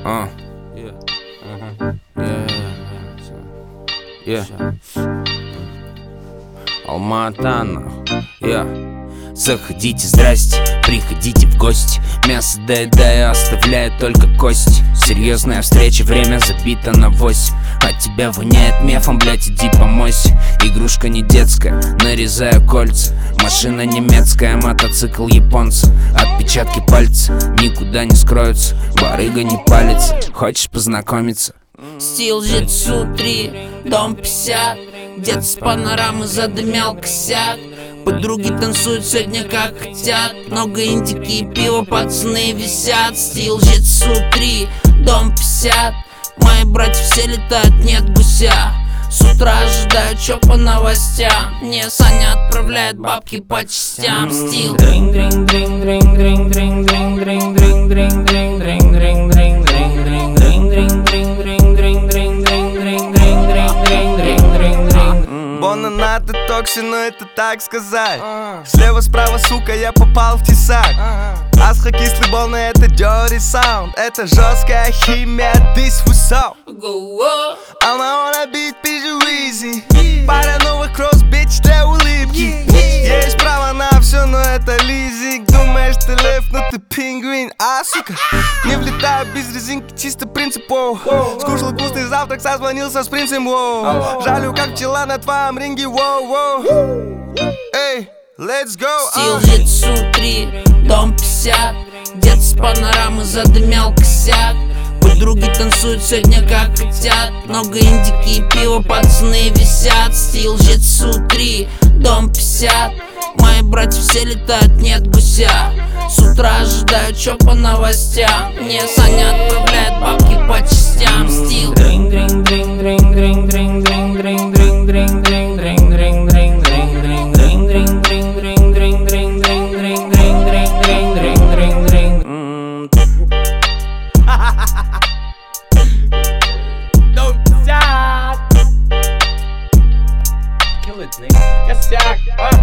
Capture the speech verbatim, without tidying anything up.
Uh. Yeah. Uh-huh. Yeah. Yeah. Алма-Ата, нахуй. Yeah. Заходите, здрасте, приходите в гости. Мясо доедаю, оставляю только кость. Серьезная встреча, время забито на восемь. От тебя воняет мефом, блять, иди помойся. Игрушка не детская, нарезаю кольца. Машина немецкая, мотоцикл японца. Отпечатки пальца никуда не скроются. Барыга не палится, хочешь познакомиться? Стил Житсу три, дом пятьдесят. Где-то с панорамы задымял косяк. Подруги танцуют сегодня как хотят. Много индики и пива, пацаны висят. Стил Житсу три, дом пятьдесят. Мои братья все летают, нет гуся. С утра ожидаю, чё по новостям. Мне Саня отправляет бабки по частям. Стил Бона надо токси, но это так сказать. Слева, справа, сука, я попал в тесак. Асха кислый бол, но это dirty sound. Это жесткая химия, this was up. Она wanna beat пизжу easy. Пара новых кросс, bitch, для улыбки. Есть право на все, но это лизинг. Думаешь, ты лев, но ты пингвин. А, сука, не влетаю без резинки, чисто принципов. Скушал вкусный завтрак, созвонился с принцем, воу. Жалю, как пчела на твоем ринге, воу-воу. Эй, let's go. Стил Житсу три, дом пятьдесят. Где-то с панорамы задымял косяк. Подруги танцуют сегодня как хотят. Много индики и пива, пацаны висят. Стил Житсу три, дом пятьдесят. Мои братья все летают, нет гуся. С утра ожидаю, чё по новостям. Мне Саня отправляет бабки по частям. Стил Косяк.